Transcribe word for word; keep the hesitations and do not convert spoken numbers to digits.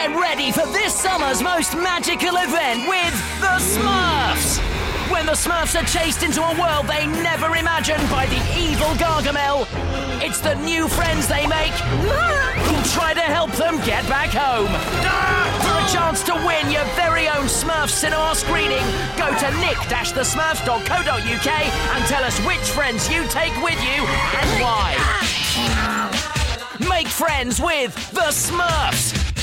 Get ready for this summer's most magical event with the Smurfs! When the Smurfs are chased into a world they never imagined by the evil Gargamel, it's the new friends they make who'll try to help them get back home. For a chance to win your very own Smurf cinema screening, go to nick dash the smurfs dot co dot uk and tell us which friends you take with you and why. Make friends with the Smurfs!